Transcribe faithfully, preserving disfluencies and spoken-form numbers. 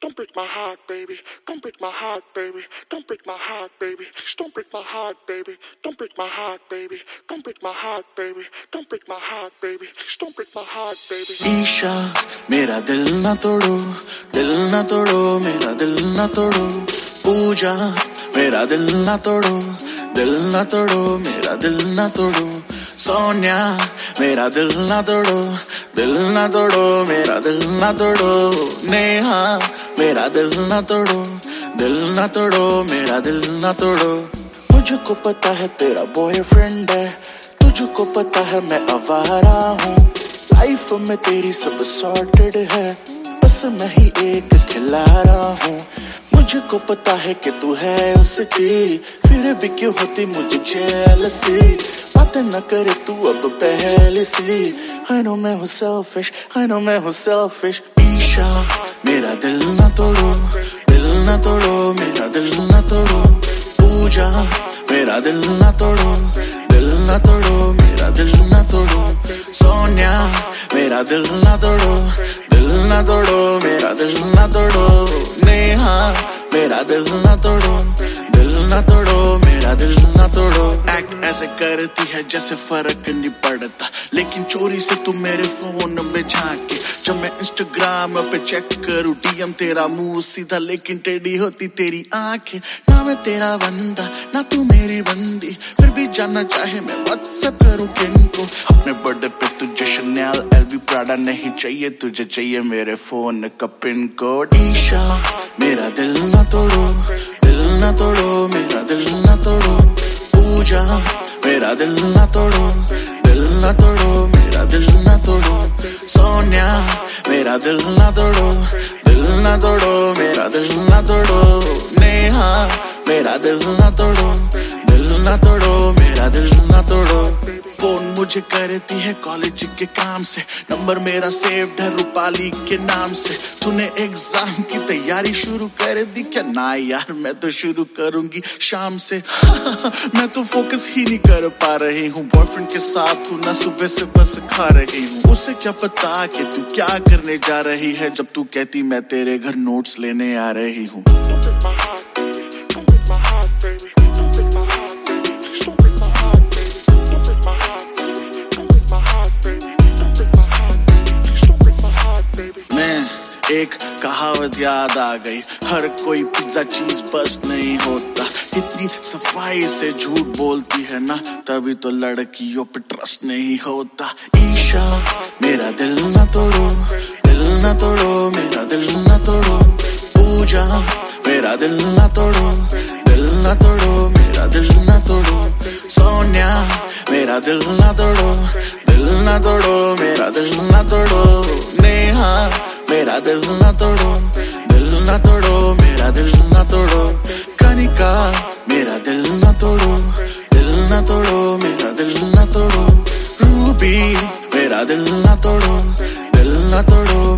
Don't break my heart, baby. Don't break my heart, baby. Don't break my heart, baby. Don't break my heart, baby. Don't break my heart, baby. Don't break my heart, baby. Don't break my heart, baby. Don't break my heart, baby. Isha मेरा दिल ना तोड़ो, दिल ना तोड़ो, मेरा दिल ना तोड़ो। पूजा मेरा दिल ना तोड़ो, दिल ना तोड़ो, मेरा दिल ना तोड़ो। सोनिया मेरा दिल ना तोड़ो, दिल ना तोड़ो, मेरा दिल ना तोड़ो। नेहा मेरा दिल ना तोड़ो, दिल ना तोड़ो, मेरा दिल ना तोड़ो। मुझको पता है तेरा बॉयफ्रेंड है, तुझको पता है मैं आवारा हूँ। लाइफ में तेरी सब सॉर्टेड है, बस मैं ही एक खिला रहा हूँ। मुझको पता है कि तू है उसकी, फिर भी क्यों होती मुझे जेलसी। बातें न करे तू अब पहले सी। I know मैं हूँ selfish, I know मैं हूँ selfish। ईशा मेरा दिल ना तोड़ो, दिल ना तोड़ो, मेरा दिल ना तोड़ो। पूजा मेरा दिल ना तोड़ो, दिल ना तोड़ो, मेरा दिल ना तोड़ो। सोनिया मेरा दिल ना तोड़ो, दिल ना तोड़ो, मेरा दिल ना तोड़ो। नेहा मेरा दिल ना तोड़ो, दिल ना तोड़ो, मेरा दिल ना तोड़ो। एक्ट ऐसे करती है जैसे फर्क नहीं पड़ता, लेकिन चोरी से तू मेरे फोन में झांके। जब मैं इंस्टाग्राम पे चेक करूँ डीएम तेरा मुंह सीधा, लेकिन टेढ़ी होती तेरी आंखें। ना मैं तेरा बंदा ना तू मेरी बंदी, फिर भी जानना चाहे मैं व्हाट्सएप करूँ किनको। अपने बर्थडे पे तुझे शनेल एलवी प्राडा नहीं चाहिए, तुझे चाहिए मेरे फोन का पिन कोड। ईशा मेरा दिल ना तोड़ो, दिल ना तोड़ो, मेरा दिल ना तोड़ो। पूजा मेरा दिल ना तोड़ो, दिल ना तोड़ो, मेरा दिल ना तोड़ो। सोनिया मेरा दिल ना तोड़ो, दिल ना तोड़ो, मेरा दिल ना तोड़ो। नेहा मेरा दिल ना तोड़ो, दिल ना तोड़ो, मेरा दिल ना तोड़ो। फोन मुझे करती है कॉलेज के काम से, नंबर मेरा सेव्ड है रूपाली के नाम से। तूने एग्जाम की तैयारी शुरू कर दी क्या? ना यार मैं तो शुरू करूंगी शाम से। मैं तो फोकस ही नहीं कर पा रही हूँ, बॉयफ्रेंड के साथ हूँ ना, सुबह से बस खा रही हूँ। उसे क्या पता कि तू क्या करने जा रही है, जब तू कहती मैं तेरे घर नोट्स लेने आ रही हूँ। एक कहावत याद आ गई, हर कोई पिज्जा चीज बस नहीं होता। इतनी सफाई से झूठ बोलती है ना, तभी तो लड़कियों पे ट्रस्ट नहीं होता। ईशा मेरा दिल ना तोड़ो, दिल ना तोड़ो, मेरा दिल ना तोड़ो। पूजा मेरा दिल ना तोड़ो, दिल ना तोड़ो, मेरा दिल ना तोड़ो। सोनिया मेरा दिल ना तोड़ो, दिल ना तोड़ो, मेरा दिल ना तोड़ो। नेहा मेरा दिल ना तोड़ो, दिल ना तोड़ो, मेरा दिल ना तोड़ो। कनिका मेरा दिल ना तोड़ो, दिल ना तोड़ो, मेरा दिल ना तोड़ो। रूबी मेरा दिल ना तोड़ो, दिल ना तोड़ो,